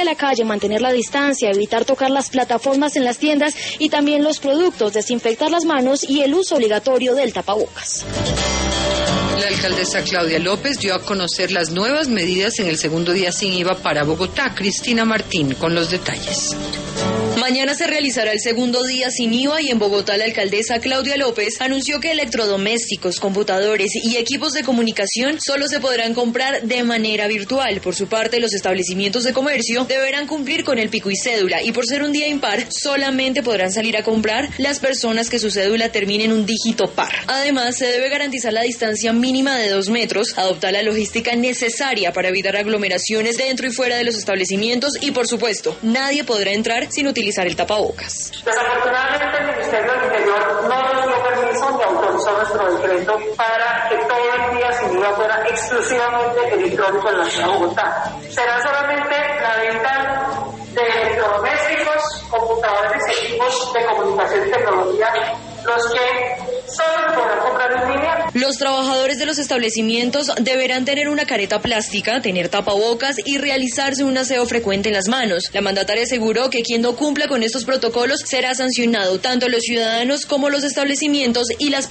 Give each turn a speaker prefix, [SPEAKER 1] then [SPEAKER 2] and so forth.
[SPEAKER 1] la calle, mantener la distancia, evitar tocar las plataformas en las tiendas y también los productos, desinfectar las manos y el uso obligatorio del tapabocas.
[SPEAKER 2] La alcaldesa Claudia López dio a conocer las nuevas medidas en el segundo día sin IVA para Bogotá. Cristina Martín con los detalles.
[SPEAKER 3] Mañana se realizará el segundo día sin IVA y en Bogotá la alcaldesa Claudia López anunció que electrodomésticos, computadores y equipos de comunicación solo se podrán comprar de manera virtual. Por su parte, los establecimientos de comercio deberán cumplir con el pico y cédula y por ser un día impar, solamente podrán salir a comprar las personas que su cédula termine en un dígito par. Además, se debe garantizar la distancia mínima de 2 metros, adoptar la logística necesaria para evitar aglomeraciones dentro y fuera de los establecimientos y, por supuesto, nadie podrá entrar sin utilizar el tapabocas.
[SPEAKER 4] Desafortunadamente el Ministerio del Interior no nos dio permiso ni autorizó nuestro decreto para que todo el día sin IVA fuera exclusivamente electrónico en la ciudad de Bogotá. Será solamente la venta de electrodomésticos, computadores, equipos de comunicación y tecnología los que solo podrán comprar en línea.
[SPEAKER 3] Los trabajadores de los establecimientos deberán tener una careta plástica, tener tapabocas y realizarse un aseo frecuente en las manos. La mandataria aseguró que quien no cumpla con estos protocolos será sancionado, tanto los ciudadanos como los establecimientos y las